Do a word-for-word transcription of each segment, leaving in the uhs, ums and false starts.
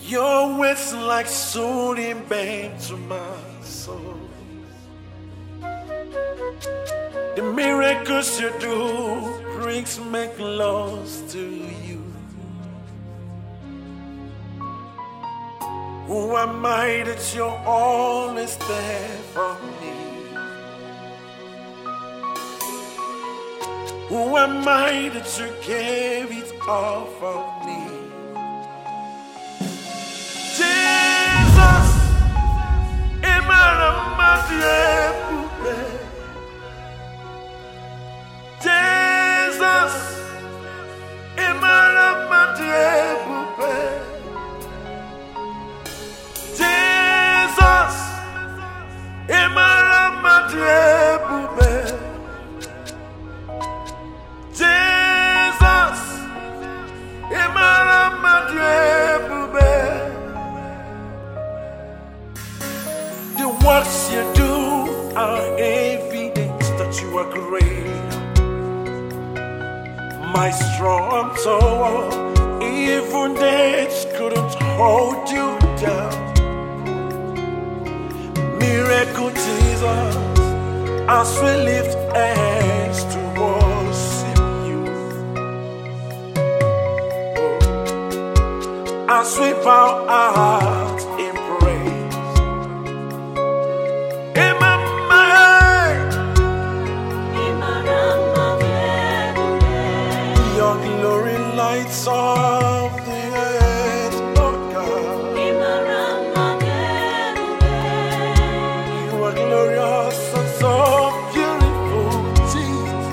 Your words like soothing babe to my soul. The miracles you do brings me close to you. Who am I that you're always there for me? Who am I that you gave it all for me? Jesus, Jesus, the works you do are evidence that you are great. My strong tower, even death couldn't hold you down. Miracle Jesus, as we lift hands to worship you, as we bow our hearts in praise. Your glory lights up the earth, Lord God. You are glorious and so beautiful, Jesus.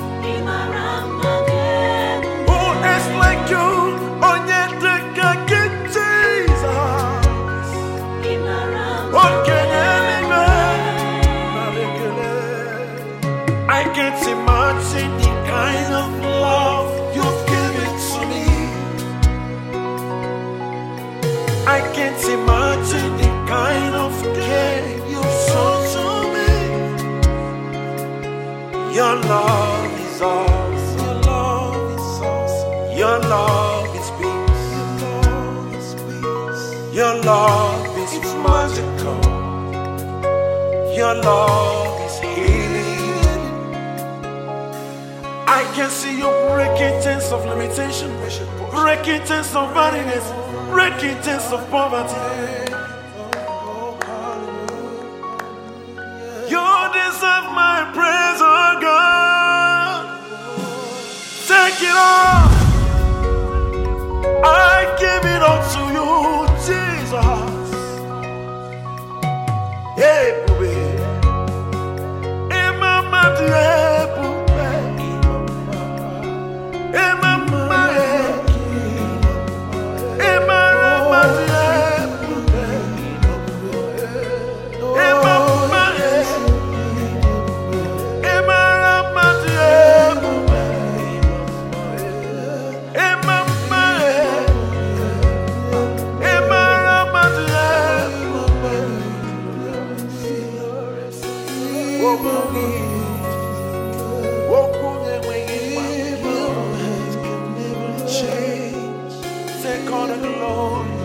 Who is like you? Onyedeka Jesus. I can't imagine the kind of love you've given to me. I can't imagine the kind of care you've shown to me. Your love is awesome. Your love is awesome. Your love is peace. Your love is peace. Your love is magical. Your love is healing. I can see you breaking chains of limitation, breaking chains of barrenness, breaking chains of poverty. You deserve my praise, oh God. Take it all. I give it all to you, Jesus. Hey, baby. Hey, mama, dear. Take all the glory.